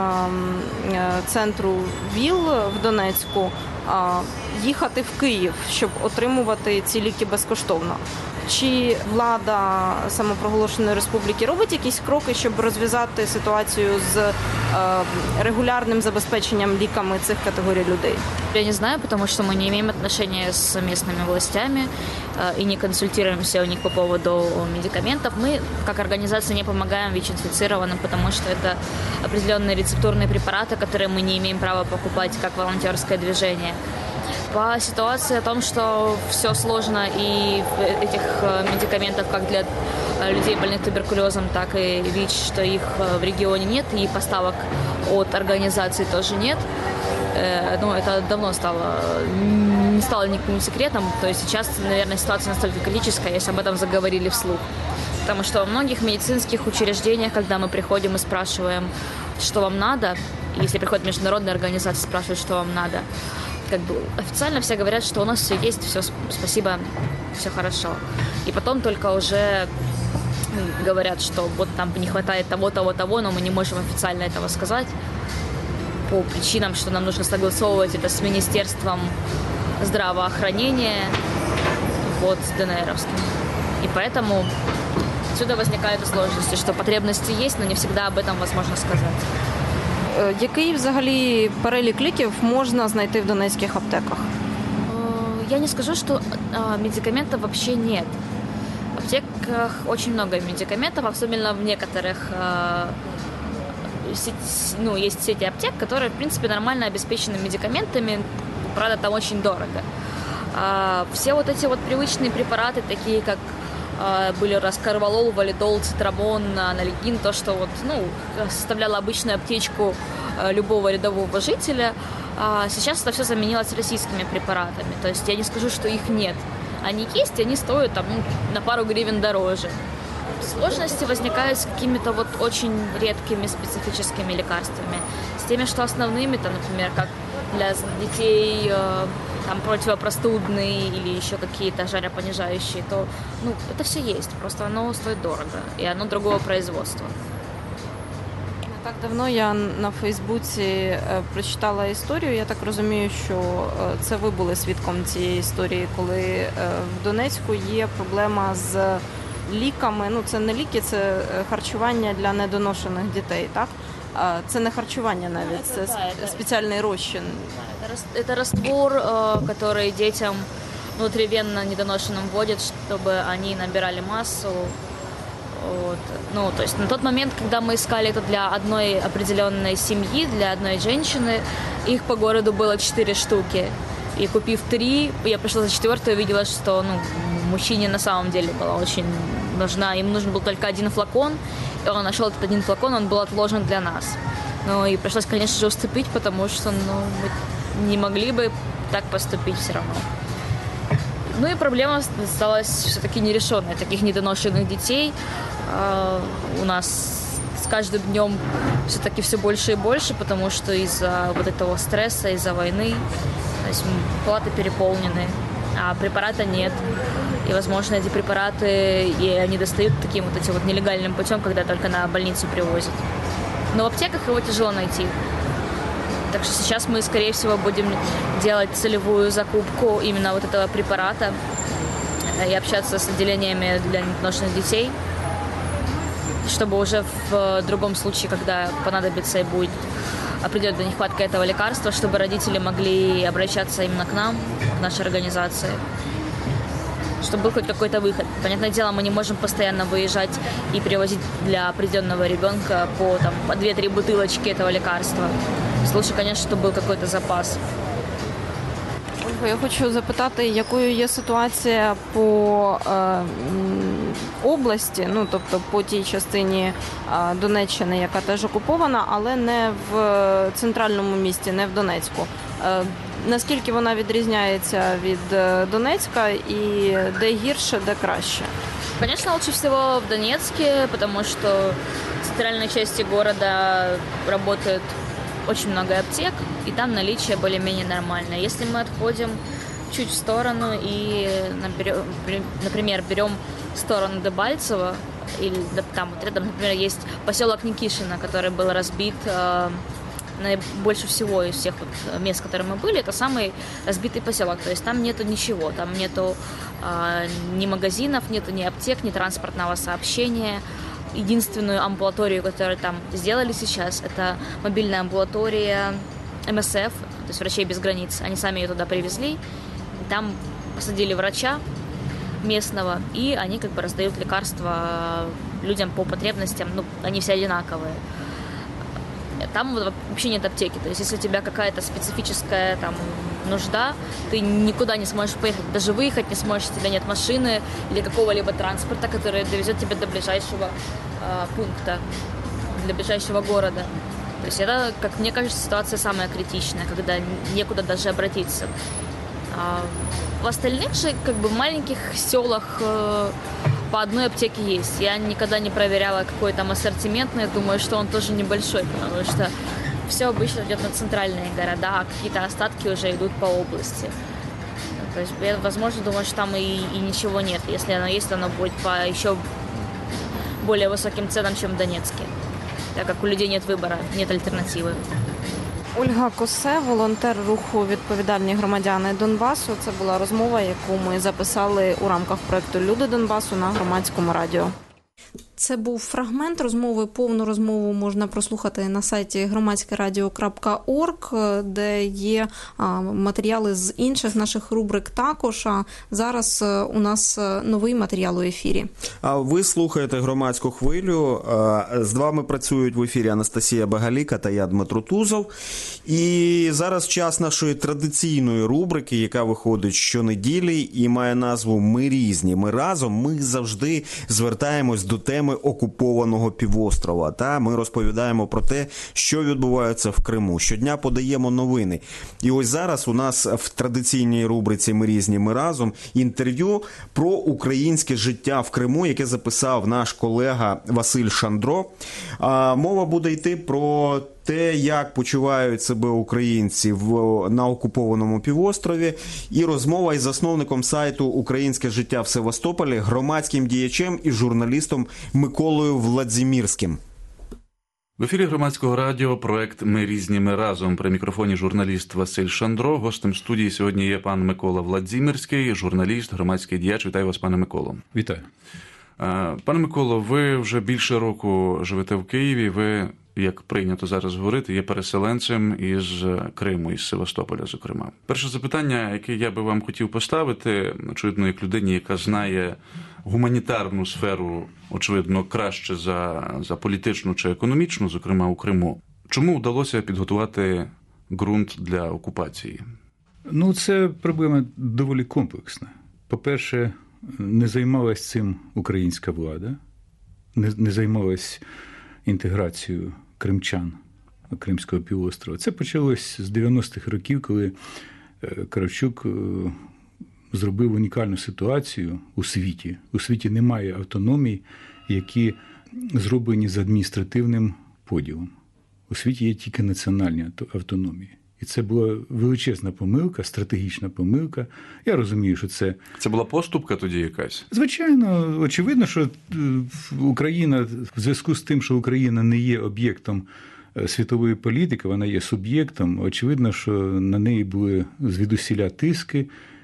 центру ВІЛ в Донецьку їхати в Київ, щоб отримувати ці ліки безкоштовно. Чи влада самопроголошеної республіки робить якісь кроки, щоб розв'язати ситуацію з е, регулярним забезпеченням ліками цих категорій людей? Я не знаю, потому что мы не имеем отношения с местными властями э, и не консультируемся у них по поводу медикаментов. Мы, как организация, не помогаем ВИЧ-инфицированным, потому что это определенные рецептурные препараты, которые мы не имеем права покупать как волонтерское движение. По ситуации о том, что все сложно и этих медикаментов как для людей, больных туберкулезом, так и ВИЧ, что их в регионе нет, и поставок от организаций тоже нет. Ну, это давно стало, не стало никаким секретом. То есть сейчас, наверное, ситуация настолько критическая, если об этом заговорили вслух. Потому что во многих медицинских учреждениях, когда мы приходим и спрашиваем, что вам надо, и если приходят международные организации, спрашивают, что вам надо, как бы официально все говорят, что у нас все есть, все, спасибо, все хорошо. И потом только уже говорят, что вот там не хватает того, того, того, но мы не можем официально этого сказать по причинам, что нам нужно согласовывать это с Министерством здравоохранения, вот, с ДНРовским. И поэтому отсюда возникают сложности, что потребности есть, но не всегда об этом возможно сказать. Який взагалі перелік ліків можна знайти в донецьких аптеках? Я не скажу, что медикаментов вообще нет. В аптеках очень много медикаментов, особенно в некоторых, ну, есть сети аптек, которые, в принципе, нормально обеспечены медикаментами, правда, там очень дорого. Все вот эти вот привычные препараты, такие как были раскарвалол, валидол, цитрамон, анальгин, то, что вот, ну, составляло обычную аптечку любого рядового жителя, А сейчас это все заменилось российскими препаратами. То есть я не скажу, что их нет. Они есть, они стоят там, ну, на пару гривен дороже. Сложности возникают с какими-то вот очень редкими специфическими лекарствами. С теми, что основными, там, например, как для детей э, там, противопростудные или еще какие-то жаропонижающие, то ну, это все есть. Просто оно стоит дорого, и оно другого производства. Не так давно я на Фейсбуці е, прочитала історію. Я так розумію, що е, це ви були свідком цієї історії, коли е, в Донецьку є проблема з ліками. Ну, це не ліки, це е, харчування для недоношених дітей, так? А, це не харчування навіть, це да, это- спеціальний розчин. Это, рас- это раствор, э, который детям внутривенно недоношенным вводят, чтобы они набирали массу. Вот. Ну, то есть на тот момент, когда мы искали это для одной определенной семьи, для одной женщины, их по городу было четыре штуки. И купив три, я пришла за четвертую и увидела, что ну, мужчине на самом деле была очень нужна. Им нужен был только один флакон, и он нашел этот один флакон, он был отложен для нас. Ну и пришлось, конечно же, уступить, потому что ну, мы не могли бы так поступить все равно. Ну и проблема осталась все-таки нерешенной. Таких недоношенных детей э, у нас с каждым днем все-таки все больше и больше, потому что из-за вот этого стресса, из-за войны, то есть палаты переполнены, а препарата нет. И, возможно, эти препараты и они достают таким вот этим вот нелегальным путем, когда только на больницу привозят. Но в аптеках его тяжело найти. Так что сейчас мы, скорее всего, будем делать целевую закупку именно вот этого препарата и общаться с отделениями для недоношенных детей, чтобы уже в другом случае, когда понадобится и будет определенная нехватка этого лекарства, чтобы родители могли обращаться именно к нам, к нашей организации, чтобы был хоть какой-то выход. Понятное дело, мы не можем постоянно выезжать и привозить для определенного ребенка по, там, по две-три бутылочки этого лекарства. Лучше, конечно, чтобы был какой-то запас. Ольга, я хочу запитати, якою є ситуація по е, м, області, ну тобто по тій частині е, Донеччини, яка теж окупована, але не в центральному місті, не в Донецьку. Е, наскільки вона відрізняється від е, Донецька і де гірше, де краще? Конечно, лучше всего в Донецке, потому что в центральной части города работают очень много аптек, и там наличие более-менее нормальное. Если мы отходим чуть в сторону и, наберем, например, берем сторону Дебальцево, или там вот рядом, например, есть поселок Никишино, который был разбит э, больше всего из всех вот мест, в которых мы были, это самый разбитый поселок. То есть там нету ничего, там нету э, ни магазинов, нету ни аптек, ни транспортного сообщения. Единственную амбулаторию, которую там сделали сейчас, это мобильная амбулатория эм эс эф, то есть врачей без границ. Они сами ее туда привезли, там посадили врача местного, и они как бы раздают лекарства людям по потребностям, ну, они все одинаковые. Там вообще нет аптеки, то есть если у тебя какая-то специфическая там нужда, ты никуда не сможешь поехать, даже выехать не сможешь, у тебя нет машины или какого-либо транспорта, который довезет тебя до ближайшего э, пункта, до ближайшего города. То есть это, как мне кажется, ситуация самая критичная, когда некуда даже обратиться. А в остальных же, как бы в маленьких селах э, по одной аптеке есть. Я никогда не проверяла, какой там ассортимент, но я думаю, что он тоже небольшой, потому что все обычно идет на центральные города, а какие-то остатки уже идут по области. То есть я, возможно, думаю, что там и, и ничего нет. Если оно есть, то оно будет по еще более высоким ценам, чем в Донецке, так как у людей нет выбора, нет альтернативы. Ольга Косе, волонтер руху «Відповідальні громадяни Донбасу». Це була розмова, яку ми записали у рамках проєкту «Люди Донбасу» на Громадському радіо. Це був фрагмент розмови. Повну розмову можна прослухати на сайті громадське радіо крапка орг, де є матеріали з інших наших рубрик також. А зараз у нас новий матеріал у ефірі. А ви слухаєте «Громадську хвилю». З вами працюють в ефірі Анастасія Багаліка та я, Дмитро Тузов. І зараз час нашої традиційної рубрики, яка виходить щонеділі і має назву «Ми різні, ми разом». Ми завжди звертаємось до теми межами окупованого півострова. Та ми розповідаємо про те, що відбувається в Криму. Щодня подаємо новини. І ось зараз у нас в традиційній рубриці «Ми різні, ми разом» інтерв'ю про українське життя в Криму, яке записав наш колега Василь Шандро. А мова буде йти про те, як почувають себе українці в, на окупованому півострові, і розмова із засновником сайту «Українське життя в Севастополі», громадським діячем і журналістом Миколою Владзімірським. В ефірі Громадського радіо проект «Ми різні, ми разом». При мікрофоні журналіст Василь Шандро. Гостем студії сьогодні є пан Микола Владзімірський, журналіст, громадський діяч. Вітаю вас, пане Миколо. Вітаю. Пане Миколо, ви вже більше року живете в Києві. Ви, як прийнято зараз говорити, є переселенцем із Криму, із Севастополя, зокрема. Перше запитання, яке я би вам хотів поставити, очевидно, як людині, яка знає гуманітарну сферу, очевидно, краще за, за політичну чи економічну, зокрема у Криму. Чому вдалося підготувати ґрунт для окупації? Ну, це проблема доволі комплексна. По-перше, не займалась цим українська влада, не, не займалась інтеграцією кримчан Кримського півострова. Це почалось з дев'яностих років, коли Кравчук зробив унікальну ситуацію у світі. У світі немає автономій, які зроблені з адміністративним поділом. У світі є тільки національні автономії. І це була величезна помилка, стратегічна помилка. Я розумію, що це... Це була поступка тоді якась? Звичайно, очевидно, що Україна, в зв'язку з тим, що Україна не є об'єктом світової політики, вона є суб'єктом, очевидно, що на неї були звідусіля тиски,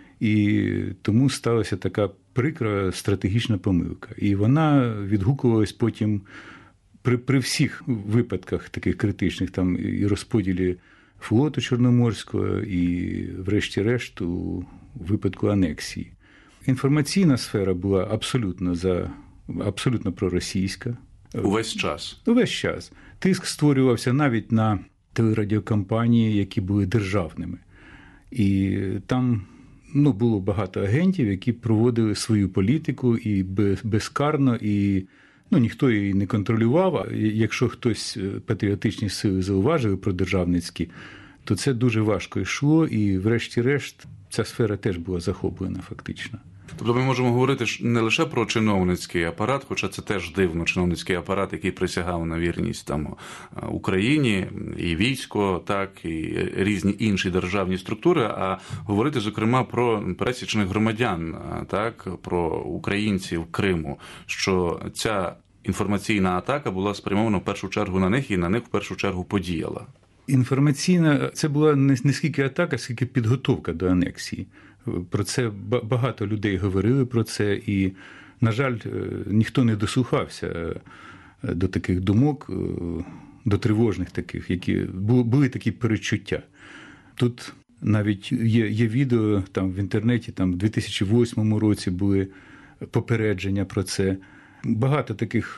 і тому сталася така прикра стратегічна помилка. І вона відгукувалась потім при, при всіх випадках таких критичних, там і розподілі флоту Чорноморського, і врешті-решт у випадку анексії. Інформаційна сфера була абсолютно, за, абсолютно проросійська. Увесь час? Увесь час. Тиск створювався навіть на телерадіокомпанії, які були державними. І там ну, було багато агентів, які проводили свою політику і безкарно, і ну, ніхто її не контролював. А якщо хтось патріотичні сили зауважили про державницькі, то це дуже важко йшло, і врешті-решт ця сфера теж була захоплена фактично. Тобто ми можемо говорити не лише про чиновницький апарат, хоча це теж дивно, чиновницький апарат, який присягав на вірність там Україні, і військо, так, і різні інші державні структури, а говорити, зокрема, про пересічних громадян, так, про українців Криму, що ця інформаційна атака була спрямована в першу чергу на них і на них в першу чергу подіяла. Інформаційна, це була не скільки атака, скільки підготовка до анексії. Про це багато людей говорили про це, і, на жаль, ніхто не дослухався до таких думок, до тривожних таких, які були такі перечуття. Тут навіть є, є відео там в інтернеті, там в дві тисячі восьмому році були попередження про це. Багато таких.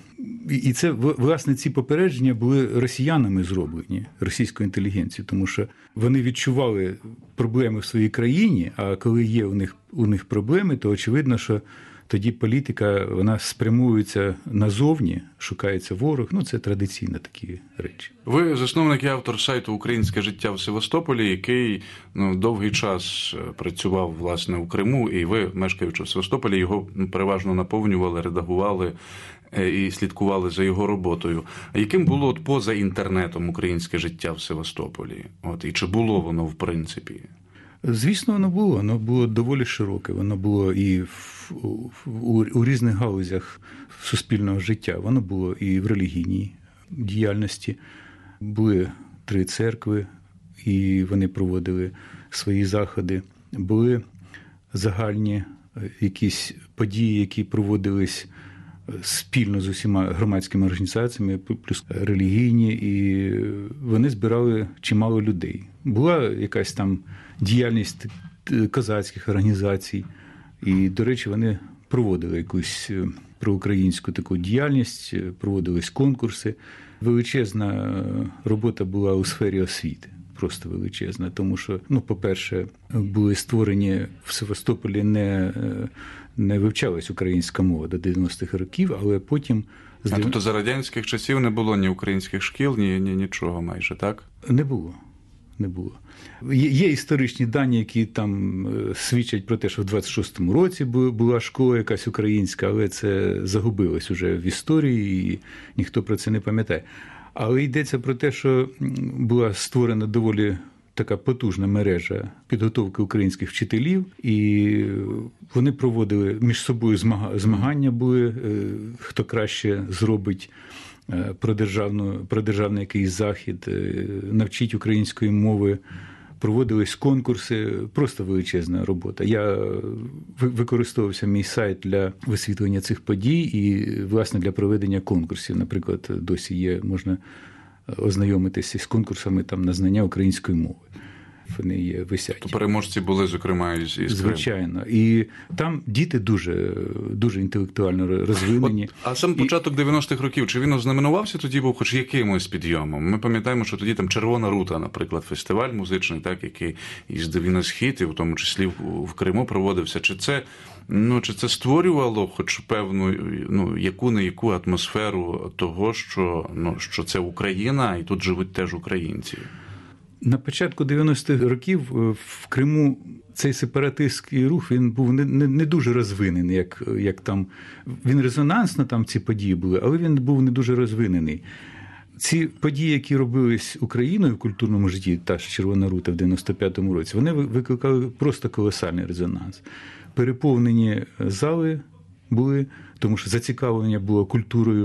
І це, власне, ці попередження були росіянами зроблені, російською інтелігенцією, тому що вони відчували проблеми в своїй країні, а коли є у них, у них проблеми, то очевидно, що тоді політика, вона спрямується назовні, шукається ворог, ну це традиційно такі речі. Ви засновник і автор сайту «Українське життя в Севастополі», який ну, довгий час працював, власне, у Криму, і ви, мешкаючи в Севастополі, його переважно наповнювали, редагували і слідкували за його роботою. А яким було от поза інтернетом українське життя в Севастополі? От, і чи було воно в принципі? Звісно, воно було. Воно було доволі широке. Воно було і в, у, у різних галузях суспільного життя. Воно було і в релігійній діяльності. Були три церкви, і вони проводили свої заходи. Були загальні якісь події, які проводились спільно з усіма громадськими організаціями, плюс релігійні, і вони збирали чимало людей. Була якась там діяльність козацьких організацій, і, до речі, вони проводили якусь проукраїнську таку діяльність, проводились конкурси. Величезна робота була у сфері освіти. просто величезна, тому що, ну, по-перше, були створені в Севастополі, не, не вивчалась українська мова до дев'яностих років, але потім... А тобто за радянських часів не було ні українських шкіл, ні, ні нічого майже, так? Не було. Не було. Є, є історичні дані, які там свідчать про те, що в двадцять шостому році була школа якась українська, але це загубилось уже в історії, і ніхто про це не пам'ятає. Але йдеться про те, що була створена доволі така потужна мережа підготовки українських вчителів, і вони проводили між собою змагання були, хто краще зробить про державну, про державний якийсь захід, навчить української мови, проводились конкурси, просто величезна робота. Я використовувався мій сайт для висвітлення цих подій і, власне, для проведення конкурсів. Наприклад, досі є, можна ознайомитися з конкурсами там на знання української мови. Вони є висять. То переможці були, зокрема, із Криму. Звичайно. І там діти дуже, дуже інтелектуально розвинені. От, а сам початок дев'яностих років, чи він ознаменувався тоді був хоч якимось підйомом? Ми пам'ятаємо, що тоді там «Червона рута», наприклад, фестиваль музичний, так, який їздив і на схід, і в тому числі в Криму проводився. Чи це, ну, чи це створювало хоч певну, ну, яку-не-яку атмосферу того, що, ну, що це Україна, і тут живуть теж українці? На початку дев'яностих років в Криму цей сепаратистський рух, він був не, не, не дуже розвинений, як, як там, він резонансно там ці події були, але він був не дуже розвинений. Ці події, які робились Україною в культурному житті, та ж «Червона рута» в дев'яносто п'ятому році, вони викликали просто колосальний резонанс. Переповнені зали були, тому що зацікавлення було культурою,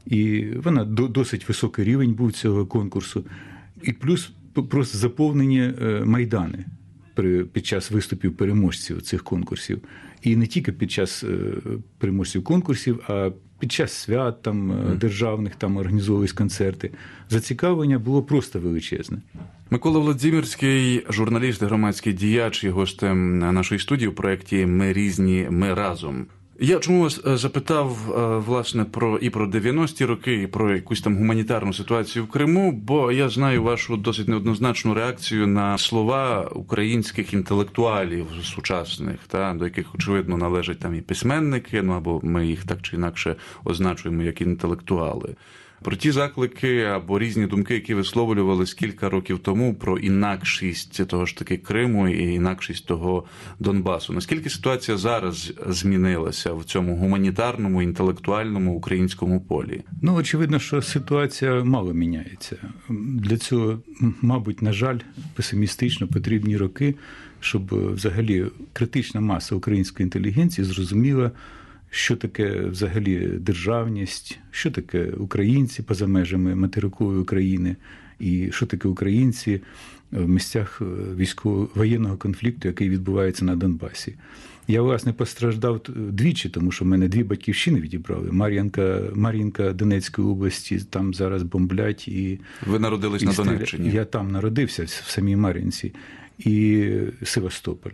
і вона досить високий рівень був цього конкурсу. І плюс просто заповнені майдани під час виступів переможців цих конкурсів. І не тільки під час переможців конкурсів, а під час свят там, mm. державних, там організовувались концерти. Зацікавлення було просто величезне. Микола Владимирський, журналіст, громадський діяч, і гостем нашої студії у проєкті «Ми різні, ми разом». Я чому вас запитав, власне, про і про дев'яності роки, і про якусь там гуманітарну ситуацію в Криму, бо я знаю вашу досить неоднозначну реакцію на слова українських інтелектуалів сучасних, та, до яких, очевидно, належать там і письменники, ну або ми їх так чи інакше означуємо як інтелектуали. Про ті заклики або різні думки, які висловлювались кілька років тому про інакшість того ж таки Криму і інакшість того Донбасу. Наскільки ситуація зараз змінилася в цьому гуманітарному, інтелектуальному українському полі? Ну, очевидно, що ситуація мало міняється. Для цього, мабуть, на жаль, песимістично потрібні роки, щоб взагалі критична маса української інтелігенції зрозуміла, що таке взагалі державність, що таке українці поза межами материкової України, і що таке українці в місцях військово-воєнного конфликту, який відбувається на Донбасі. Я, власне, постраждав двічі, тому що в мене дві батьківщини відібрали. Мар'їнка, Мар'їнка Донецької області, там зараз бомблять. І, ви народились і на стріля... Донеччині? Я там народився, в самій Мар'їнці, і Севастополь.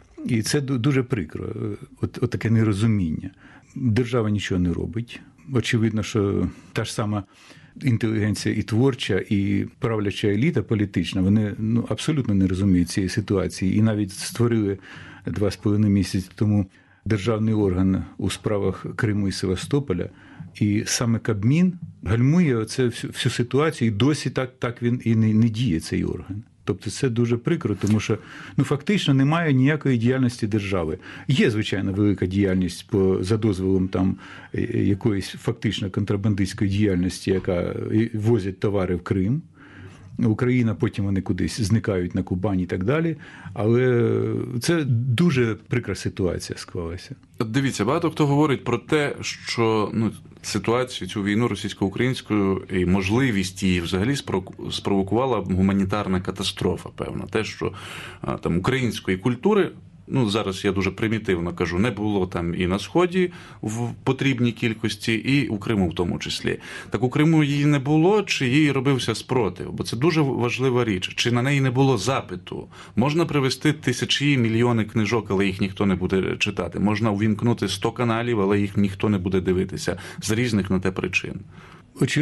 І це дуже прикро, от, от таке нерозуміння. Держава нічого не робить. Очевидно, що та ж сама інтелігенція і творча, і правляча еліта політична, вони ну, абсолютно не розуміють цієї ситуації. І навіть створили два з половиною місяці тому державний орган у справах Криму і Севастополя. І саме Кабмін гальмує оце всю, всю ситуацію, і досі так, так він і не, не діє, цей орган. Тобто це дуже прикро, тому що ну, фактично немає ніякої діяльності держави. Є, звичайно, велика діяльність по, за дозволом там, якоїсь фактично контрабандистської діяльності, яка возять товари в Крим. Україна, потім вони кудись зникають на Кубані і так далі. Але це дуже прикра ситуація склалася. Дивіться, багато хто говорить про те, що ну, ситуацію, цю війну російсько-українську і можливість її взагалі спровокувала гуманітарна катастрофа, певно. Те, що там української культури, ну, зараз я дуже примітивно кажу, не було там і на Сході в потрібній кількості, і у Криму в тому числі. Так у Криму її не було, чи їй робився спротив? Бо це дуже важлива річ. Чи на неї не було запиту? Можна привезти тисячі, мільйони книжок, але їх ніхто не буде читати. Можна увімкнути сто каналів, але їх ніхто не буде дивитися. З різних на те причин. Очевидно,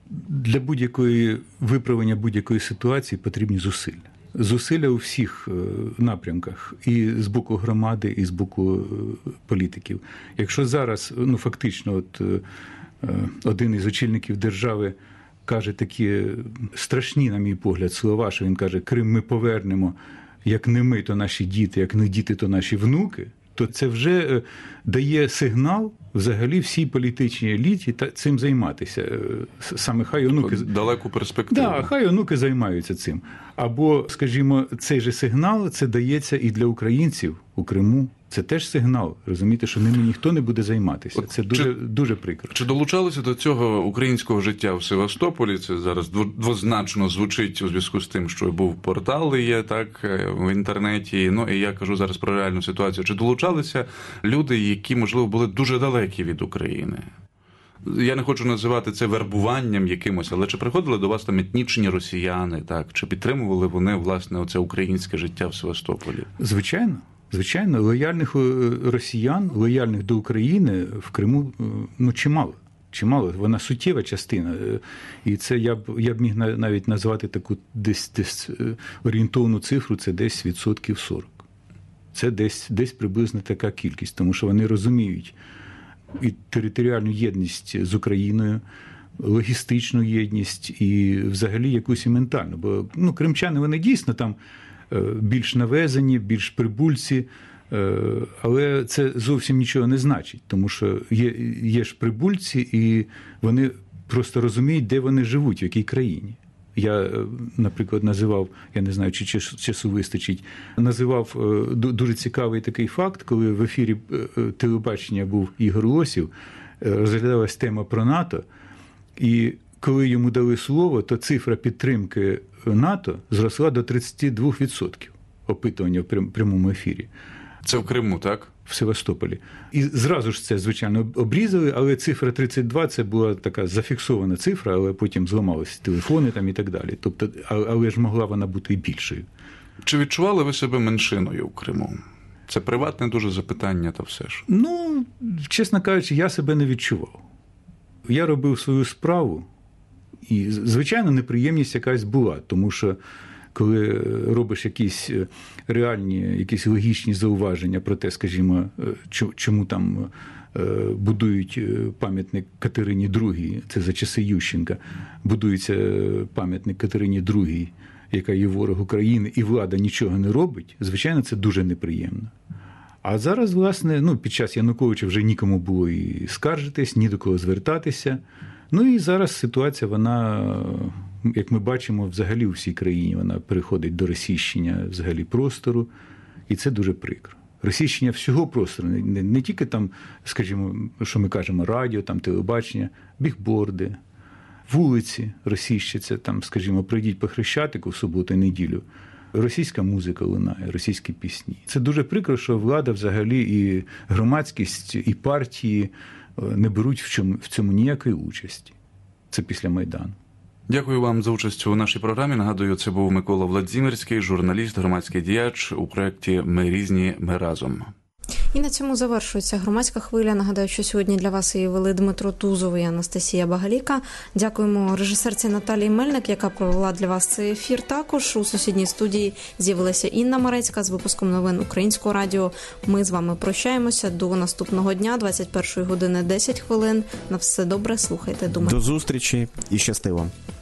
для будь-якої виправлення будь-якої ситуації потрібні зусилля. Зусилля у всіх напрямках, і з боку громади, і з боку політиків. Якщо зараз, ну фактично, от один із очільників держави каже такі страшні, на мій погляд, слова, що він каже: Крим ми повернемо, як не ми, то наші діти, як не діти, то наші внуки, то це вже дає сигнал взагалі всій політичній еліті та цим займатися. Саме хай онуки... Далеку перспективу. Да, хай онуки займаються цим. Або, скажімо, цей же сигнал, це дається і для українців у Криму. Це теж сигнал, розумієте, що ними ніхто не буде займатися. Це дуже, чи, дуже прикро. Чи долучалося до цього українського життя в Севастополі? Це зараз двозначно звучить у зв'язку з тим, що був портал, є так, в інтернеті. Ну, і я кажу зараз про реальну ситуацію. Чи долучалися люди, які, можливо, були дуже далекі від України? Я не хочу називати це вербуванням якимось, але чи приходили до вас там етнічні росіяни, так? Чи підтримували вони, власне, оце українське життя в Севастополі? Звичайно. Звичайно, лояльних росіян, лояльних до України в Криму, ну, чимало. Чимало, вона суттєва частина. І це я б, я б міг навіть назвати таку десь, десь орієнтовну цифру, це десь відсотків сорок. Це десь, десь приблизно така кількість, тому що вони розуміють і територіальну єдність з Україною, логістичну єдність і взагалі якусь і ментальну. Бо ну, кримчани, вони дійсно там більш навезені, більш прибульці, але це зовсім нічого не значить, тому що є, є ж прибульці, і вони просто розуміють, де вони живуть, в якій країні. Я, наприклад, називав, я не знаю, чи часу вистачить, називав дуже цікавий такий факт, коли в ефірі телебачення був Ігор Лосів, розглядалась тема про НАТО, і коли йому дали слово, то цифра підтримки НАТО зросла до тридцять два відсотки опитування в прямому ефірі. Це в Криму, так? В Севастополі. І зразу ж це, звичайно, обрізали, але цифра тридцять два – це була така зафіксована цифра, але потім зламалися телефони там і так далі. Тобто, але ж могла вона бути і більшою. Чи відчували ви себе меншиною в Криму? Це приватне дуже запитання, та все ж. Ну, чесно кажучи, я себе не відчував. Я робив свою справу, і, звичайно, неприємність якась була, тому що коли робиш якісь реальні, якісь логічні зауваження про те, скажімо, чому там будують пам'ятник Катерині другій, це за часи Ющенка, будується пам'ятник Катерині другій, яка є ворог України, і влада нічого не робить, звичайно, це дуже неприємно. А зараз, власне, ну, під час Януковича вже нікому було і скаржитись, ні до кого звертатися. Ну і зараз ситуація, вона, як ми бачимо, взагалі у всій країні, вона переходить до російщення взагалі простору, і це дуже прикро. Російщення всього простору, не, не тільки там, скажімо, що ми кажемо, радіо, там, телебачення, бігборди, вулиці російщаться, там, скажімо, пройдіть по Хрещатику в суботу і неділю, російська музика лунає, російські пісні. Це дуже прикро, що влада взагалі і громадськість, і партії не беруть в цьому, в цьому ніякої участі. Це після Майдану. Дякую вам за участь у нашій програмі. Нагадую, це був Микола Владзімірський, журналіст, громадський діяч у проєкті «Ми різні, ми разом». І на цьому завершується громадська хвиля. Нагадаю, що сьогодні для вас її вели Дмитро Тузов і Анастасія Багаліка. Дякуємо режисерці Наталії Мельник, яка провела для вас цей ефір. Також у сусідній студії з'явилася Інна Марецька з випуском новин Українського радіо. Ми з вами прощаємося до наступного дня, двадцять першої години десять хвилин. На все добре, слухайте, думайте. До зустрічі і щасти вам.